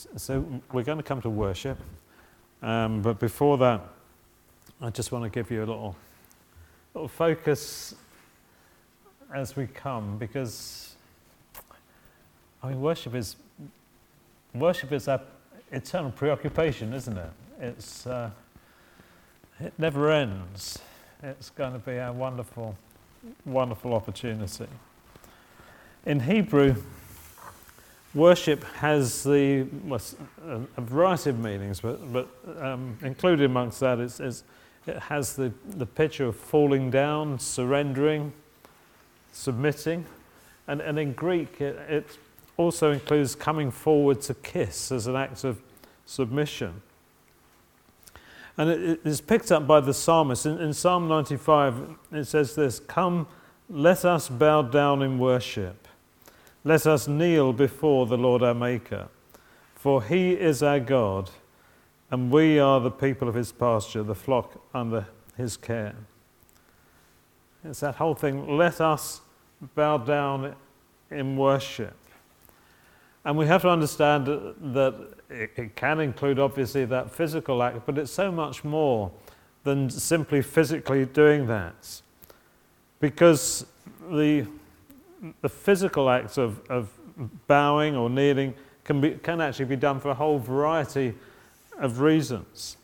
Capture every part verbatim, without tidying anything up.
So we're going to come to worship, um, but before that, I just want to give you a little, little focus as we come, because I mean, worship is worship is our eternal preoccupation, isn't it? It's uh, it never ends. It's going to be a wonderful, wonderful opportunity. In Hebrew, worship has the well, a variety of meanings, but but um, included amongst that is, is it has the, the picture of falling down, surrendering, submitting, and and in Greek it, it also includes coming forward to kiss as an act of submission. And it, it is picked up by the psalmist in, in Psalm ninety-five. It says this: "Come, let us bow down in worship. Let us kneel before the Lord our Maker, for he is our God, and we are the people of his pasture, the flock under his care." It's that whole thing, let us bow down in worship. And we have to understand that it, it can include, obviously, that physical act, but it's so much more than simply physically doing that. Because the The physical act of, of bowing or kneeling can be can actually be done for a whole variety of reasons.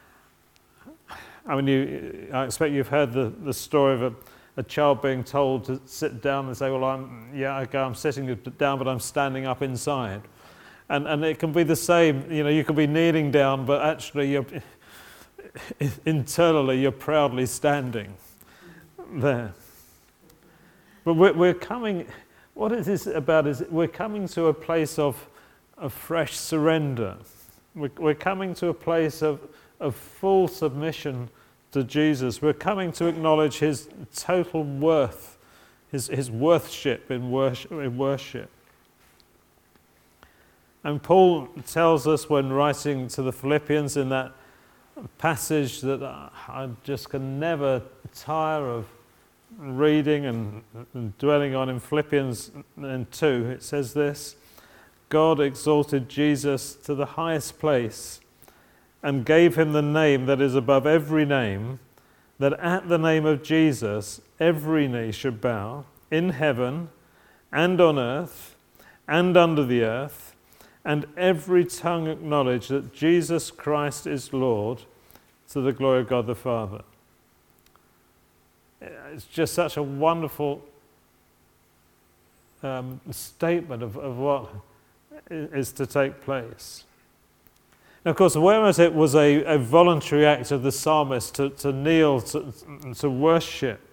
I mean, you, I expect you've heard the, the story of a, a child being told to sit down and say, "Well, I'm yeah, okay, I'm sitting down, but I'm standing up inside," and and it can be the same. You know, you can be kneeling down, but actually, you're internally you're proudly standing there. But we're, we're coming, what it is about is we're coming to a place of, of fresh surrender. We're, we're coming to a place of, of full submission to Jesus. We're coming to acknowledge his total worth, his, his worthship in worship, in worship. And Paul tells us when writing to the Philippians in that passage that I just can never tire of reading and, and dwelling on in Philippians two, it says this: "God exalted Jesus to the highest place and gave him the name that is above every name, that at the name of Jesus every knee should bow, in heaven and on earth and under the earth, and every tongue acknowledge that Jesus Christ is Lord, to the glory of God the Father." It's just such a wonderful um, statement of, of what is to take place. And of course, whereas it was a, a voluntary act of the psalmist to, to kneel, to, to worship,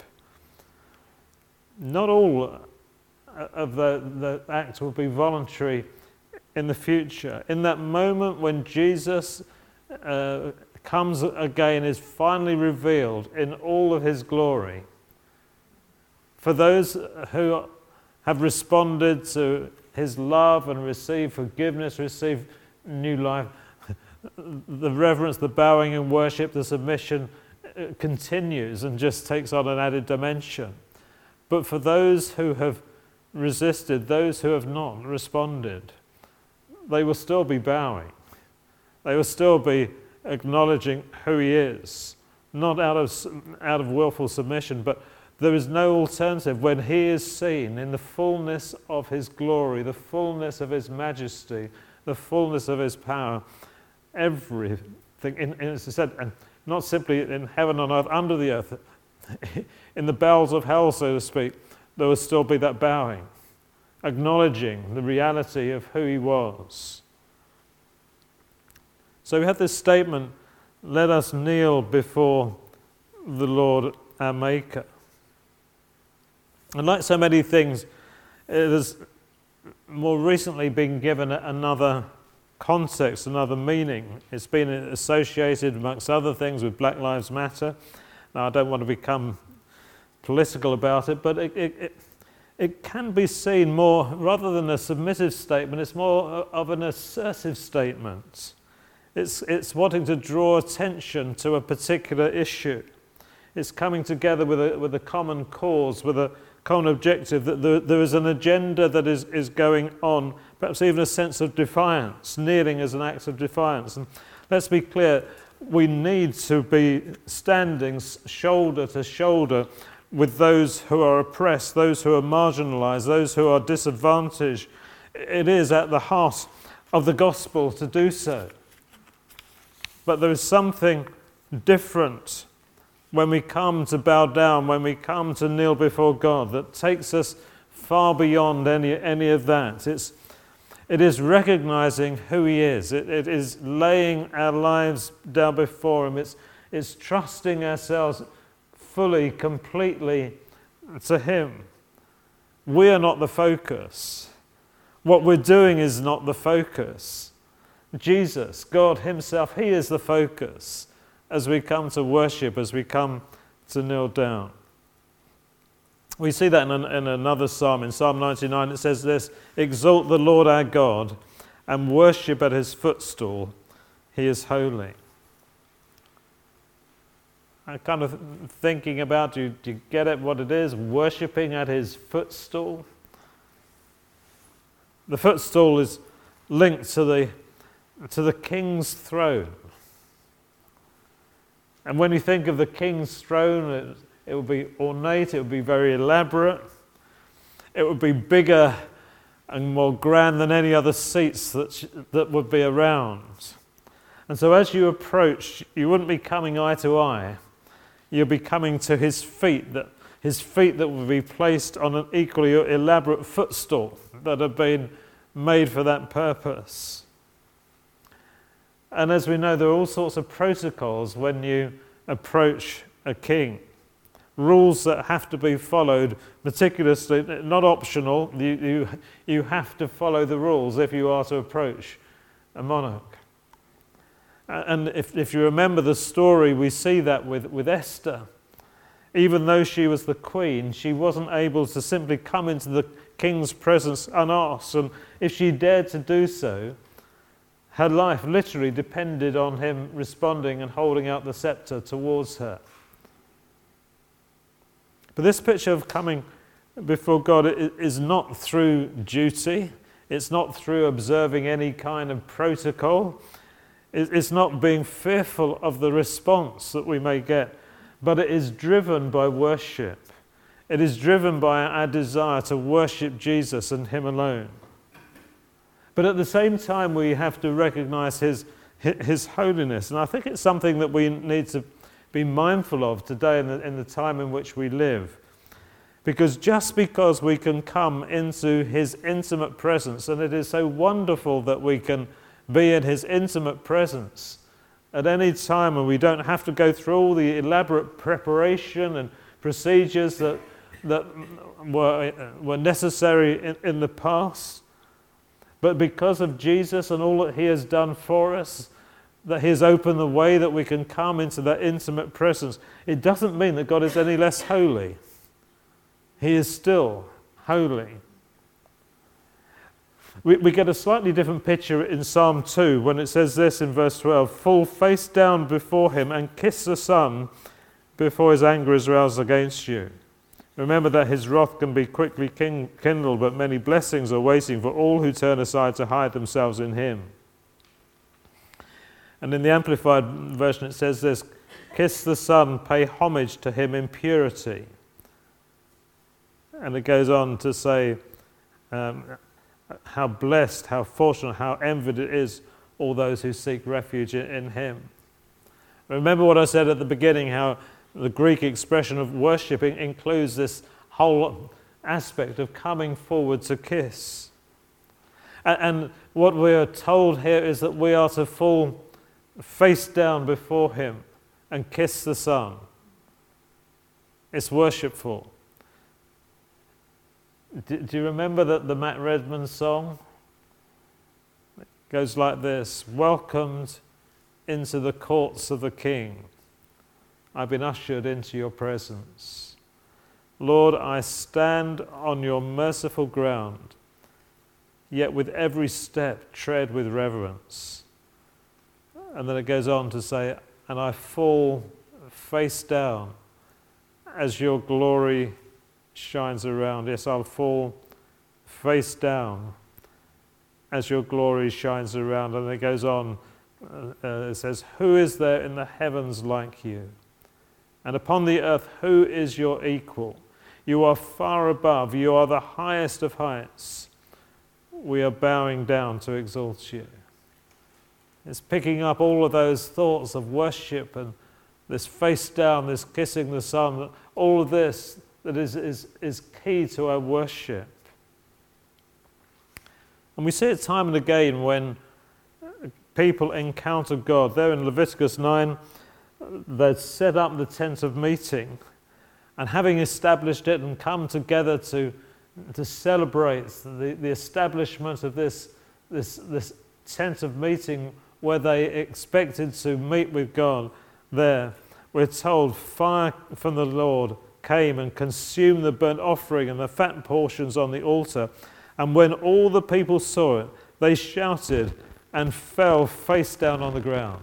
not all of the, the act will be voluntary in the future. In that moment when Jesus uh, comes again, is finally revealed in all of his glory, for those who have responded to his love and received forgiveness, received new life, the reverence, the bowing and worship, the submission continues and just takes on an added dimension. But for those who have resisted, those who have not responded, they will still be bowing. They will still be acknowledging who he is, not out of out of willful submission, but there is no alternative. When he is seen in the fullness of his glory, the fullness of his majesty, the fullness of his power, everything, in, in, as I said, and not simply in heaven and earth, under the earth, in the bowels of hell, so to speak, there will still be that bowing, acknowledging the reality of who he was. So we have this statement, "Let us kneel before the Lord our Maker." And like so many things, it has more recently been given another context, another meaning. It's been associated, amongst other things, with Black Lives Matter. Now, I don't want to become political about it, but it, it, it, it can be seen more, rather than a submissive statement, it's more of an assertive statement. It's, it's wanting to draw attention to a particular issue. It's coming together with a, with a common cause, with a common objective, that there, there is an agenda that is, is going on, perhaps even a sense of defiance, kneeling as an act of defiance. And let's be clear, we need to be standing shoulder to shoulder with those who are oppressed, those who are marginalized, those who are disadvantaged. It is at the heart of the gospel to do so. But there is something different when we come to bow down, when we come to kneel before God, that takes us far beyond any, any of that. It's, it is recognizing who He is. It, it is laying our lives down before Him. It's, it's trusting ourselves fully, completely to Him. We are not the focus. What we're doing is not the focus. Jesus, God Himself, He is the focus as we come to worship, as we come to kneel down. We see that in, an, in another psalm. In Psalm ninety-nine it says this: "Exalt the Lord our God and worship at His footstool. He is holy." I'm kind of thinking about, do you, do you get it, what it is? Worshipping at His footstool. The footstool is linked to the, to the king's throne. And when you think of the king's throne, it, it would be ornate, it would be very elaborate. It would be bigger and more grand than any other seats that, that would be around. And so as you approach, you wouldn't be coming eye to eye. You'll be coming to His feet, that His feet that will be placed on an equally elaborate footstool that have been made for that purpose. And as we know, there are all sorts of protocols when you approach a king. Rules that have to be followed meticulously, not optional. You, you, you have to follow the rules if you are to approach a monarch. And if, if you remember the story, we see that with, with Esther. Even though she was the queen, she wasn't able to simply come into the king's presence unasked. And if she dared to do so, her life literally depended on him responding and holding out the scepter towards her. But this picture of coming before God is not through duty. It's not through observing any kind of protocol. It's not being fearful of the response that we may get, but it is driven by worship. It is driven by our desire to worship Jesus and Him alone. But at the same time, we have to recognize His, His holiness. And I think it's something that we need to be mindful of today in the, in the time in which we live. Because just because we can come into His intimate presence, and it is so wonderful that we can be in His intimate presence at any time, and we don't have to go through all the elaborate preparation and procedures that, that were, were necessary in, in the past. But because of Jesus and all that He has done for us, that He has opened the way that we can come into that intimate presence, it doesn't mean that God is any less holy. He is still holy. We, we get a slightly different picture in Psalm two when it says this in verse twelve: "Fall face down before Him and kiss the Son before His anger is roused against you. Remember that His wrath can be quickly king, kindled, but many blessings are waiting for all who turn aside to hide themselves in Him." And in the Amplified version it says this: "Kiss the Son, pay homage to Him in purity." And it goes on to say um, how blessed, how fortunate, how envied it is all those who seek refuge in, in Him. Remember what I said at the beginning, how the Greek expression of worshipping includes this whole aspect of coming forward to kiss. And, and what we are told here is that we are to fall face down before Him and kiss the Son. It's worshipful. Do, do you remember that the Matt Redman song? It goes like this: "Welcomed into the courts of the King. I've been ushered into your presence. Lord, I stand on your merciful ground, yet with every step tread with reverence." And then it goes on to say, "And I fall face down as your glory shines around. Yes, I'll fall face down as your glory shines around. And it goes on, uh, it says, who is there in the heavens like you? And upon the earth, who is your equal? You are far above, you are the highest of heights. We are bowing down to exalt you. It's picking up all of those thoughts of worship and this face down, this kissing the sun, all of this that is, is, is key to our worship. And we see it time and again when people encounter God. There in Leviticus nine, they'd set up the tent of meeting, and having established it and come together to, to celebrate the, the establishment of this, this, this tent of meeting where they expected to meet with God there, we're told fire from the Lord came and consumed the burnt offering and the fat portions on the altar. And when all the people saw it, they shouted and fell face down on the ground.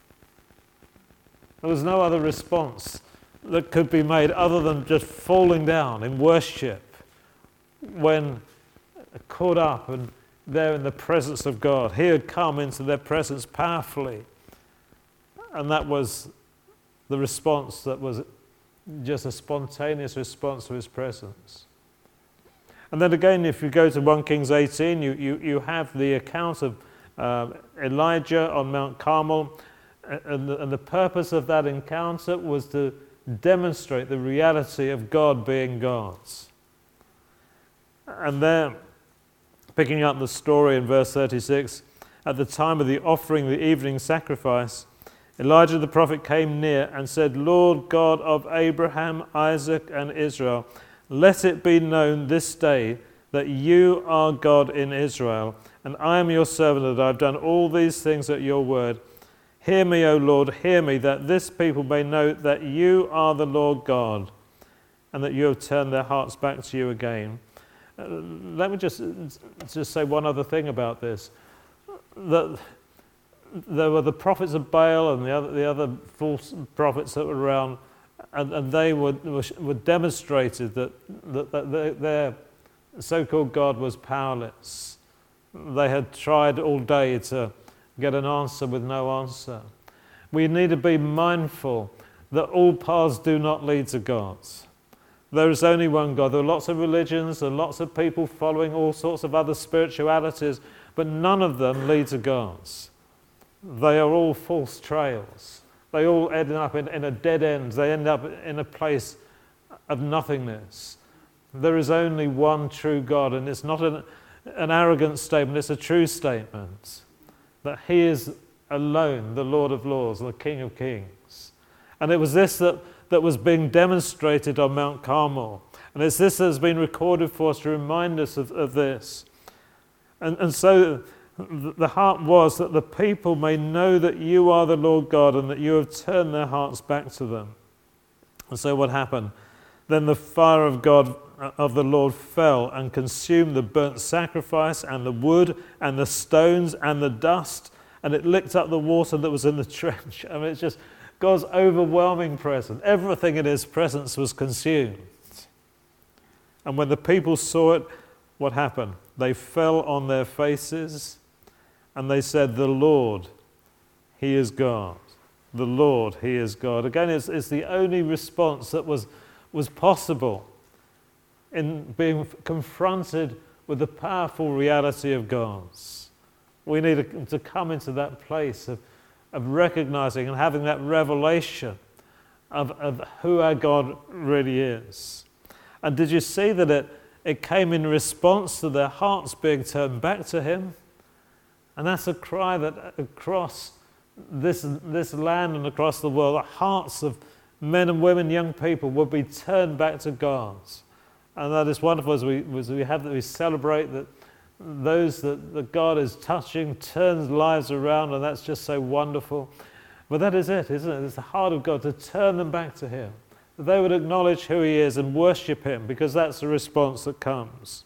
There was no other response that could be made other than just falling down in worship when caught up and there in the presence of God. He had come into their presence powerfully. And that was the response that was just a spontaneous response to his presence. And then again, if you go to First Kings eighteen, you, you, you have the account of uh, Elijah on Mount Carmel. And the, and the purpose of that encounter was to demonstrate the reality of God being God's. And there, picking up the story in verse thirty-six, at the time of the offering the evening sacrifice, Elijah the prophet came near and said, Lord God of Abraham, Isaac, and Israel, let it be known this day that you are God in Israel, and I am your servant, that I have done all these things at your word. Hear me, O Lord, hear me, that this people may know that you are the Lord God, and that you have turned their hearts back to you again. Uh, let me just, just say one other thing about this. That there were the prophets of Baal and the other, the other false prophets that were around, and, and they were, were, were demonstrated that, that, that their, their so-called God was powerless. They had tried all day to get an answer with no answer. We need to be mindful that all paths do not lead to God. There is only one God. There are lots of religions and lots of people following all sorts of other spiritualities, but none of them lead to God. They are all false trails. They all end up in, in a dead end. They end up in a place of nothingness. There is only one true God, and it's not an, an arrogant statement, it's a true statement. That he is alone, the Lord of Lords, the King of Kings. And it was this that, that was being demonstrated on Mount Carmel. And it's this that has been recorded for us to remind us of, of this. And, and so the heart was that the people may know that you are the Lord God and that you have turned their hearts back to them. And so what happened? Then the fire of God, of the Lord, fell and consumed the burnt sacrifice and the wood and the stones and the dust, and it licked up the water that was in the trench. I mean, it's just God's overwhelming presence. Everything in his presence was consumed. And when the people saw it, what happened? They fell on their faces and they said, the Lord, he is God. The Lord, he is God. Again, it's, it's the only response that was, was possible in being confronted with the powerful reality of God's. We need to come into that place of, of recognizing and having that revelation of, of who our God really is. And did you see that it, it came in response to their hearts being turned back to him? And that's a cry that across this, this land and across the world, the hearts of men and women, young people, will be turned back to God. And that is wonderful as we, as we have that we celebrate that those that, that God is touching, turns lives around, and that's just so wonderful. But that is it, isn't it? It's the heart of God to turn them back to him. That they would acknowledge who he is and worship him, because that's the response that comes.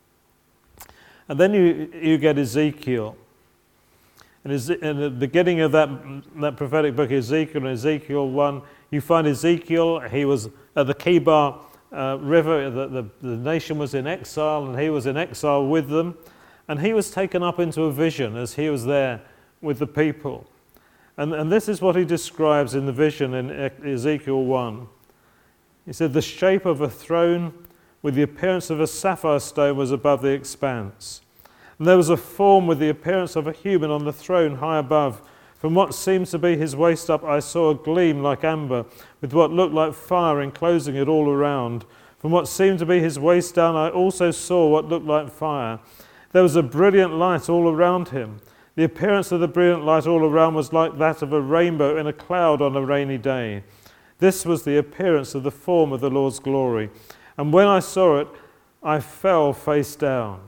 And then you, you get Ezekiel. And in the beginning of that, that prophetic book, Ezekiel, in Ezekiel one, you find Ezekiel, he was at the Kibar uh, river, the, the, the nation was in exile, and he was in exile with them. And he was taken up into a vision as he was there with the people. And, and this is what he describes in the vision in Ezekiel one. He said, the shape of a throne with the appearance of a sapphire stone was above the expanse. And there was a form with the appearance of a human on the throne high above. From what seemed to be his waist up, I saw a gleam like amber, with what looked like fire enclosing it all around. From what seemed to be his waist down, I also saw what looked like fire. There was a brilliant light all around him. The appearance of the brilliant light all around was like that of a rainbow in a cloud on a rainy day. This was the appearance of the form of the Lord's glory. And when I saw it, I fell face down.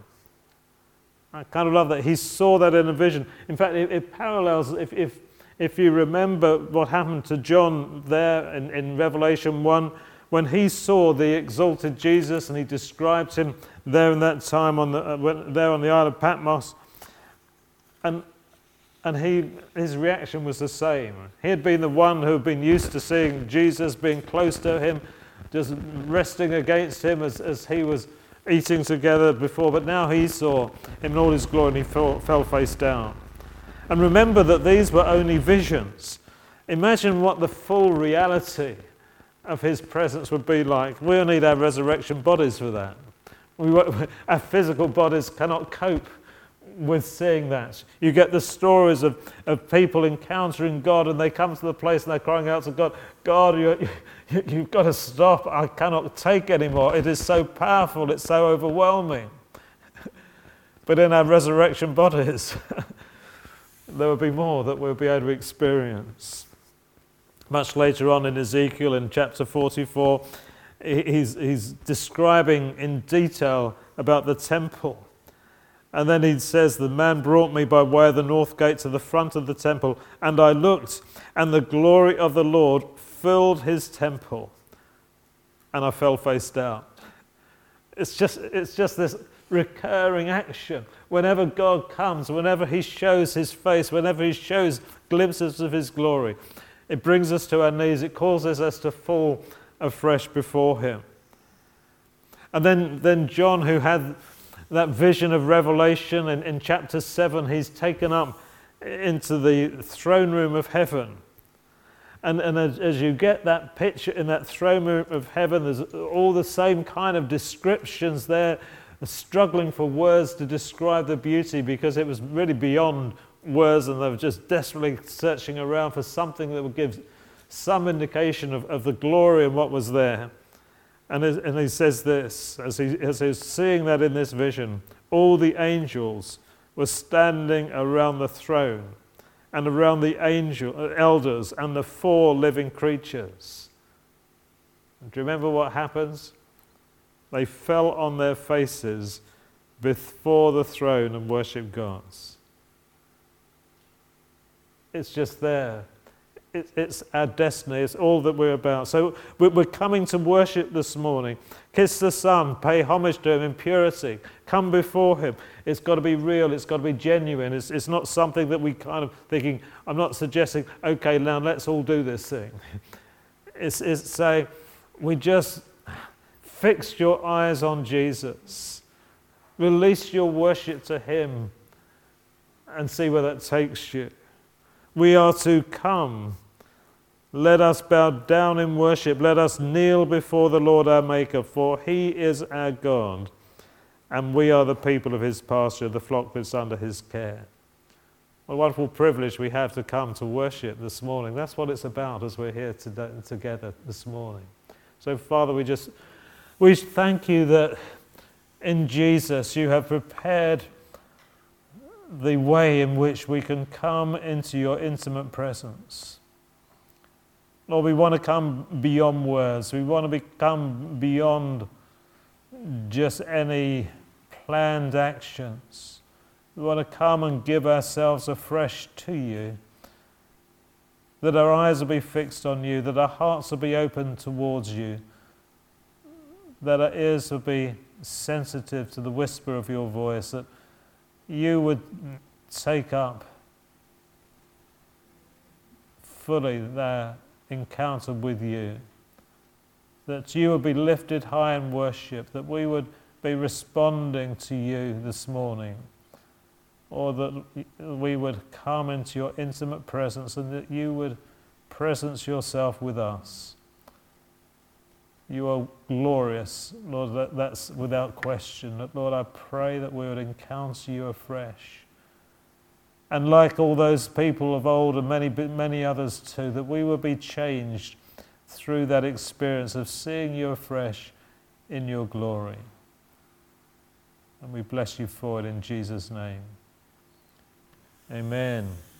I kind of love that. He saw that in a vision. In fact, it, it parallels, if, if, if you remember what happened to John there in, in Revelation one, when he saw the exalted Jesus and he described him there in that time on the, uh, there on the Isle of Patmos. And, and he, his reaction was the same. He had been the one who had been used to seeing Jesus, being close to him, just resting against him as, as he was eating together before, but now he saw him in all his glory and he fell, fell face down. And remember that these were only visions. Imagine what the full reality of his presence would be like. We'll need our resurrection bodies for that. We, our physical bodies cannot cope with seeing that. You get the stories of, of people encountering God, and they come to the place and they're crying out to God, God, you, you, you've got to stop. I cannot take anymore. It is so powerful. It's so overwhelming. But in our resurrection bodies, there will be more that we'll be able to experience. Much later on in Ezekiel, in chapter forty-four, he's, he's describing in detail about the temple. And then he says, the man brought me by way of the north gate to the front of the temple, and I looked, and the glory of the Lord filled his temple, and I fell face down. It's just, it's just this recurring action. Whenever God comes, whenever he shows his face, whenever he shows glimpses of his glory, it brings us to our knees. It causes us to fall afresh before him. And then, then John, who had that vision of Revelation, in, in chapter seven, he's taken up into the throne room of heaven. And, and as, as you get that picture in that throne room of heaven, there's all the same kind of descriptions there, struggling for words to describe the beauty, because it was really beyond words, and they were just desperately searching around for something that would give some indication of, of the glory and what was there. And, as, and he says this, as, he, as he's seeing that in this vision, all the angels were standing around the throne and around the angel, elders and the four living creatures. And do you remember what happens? They fell on their faces before the throne and worshipped God. It's just there. It's our destiny. It's all that we're about. So we're coming to worship this morning. Kiss the Son. Pay homage to him in purity. Come before him. It's got to be real. It's got to be genuine. It's, it's not something that we kind of thinking, I'm not suggesting, okay, now let's all do this thing. It's, it's saying, we just fixed your eyes on Jesus. Release your worship to him and see where that takes you. We are to come. Let us bow down in worship. Let us kneel before the Lord our Maker, for he is our God, and we are the people of his pasture, the flock that's under his care. What a wonderful privilege we have to come to worship this morning. That's what it's about as we're here today, together this morning. So, Father, we just we thank you that in Jesus you have prepared the way in which we can come into your intimate presence. Lord, we want to come beyond words. We want to come beyond just any planned actions. We want to come and give ourselves afresh to you, that our eyes will be fixed on you, that our hearts will be open towards you, that our ears will be sensitive to the whisper of your voice, that you would take up fully their encounter with you, that you would be lifted high in worship, that we would be responding to you this morning, or that we would come into your intimate presence and that you would presence yourself with us. You are glorious, Lord, that, that's without question. That, Lord, I pray that we would encounter you afresh. And like all those people of old and many, many others too, that we would be changed through that experience of seeing you afresh in your glory. And we bless you for it in Jesus' name. Amen.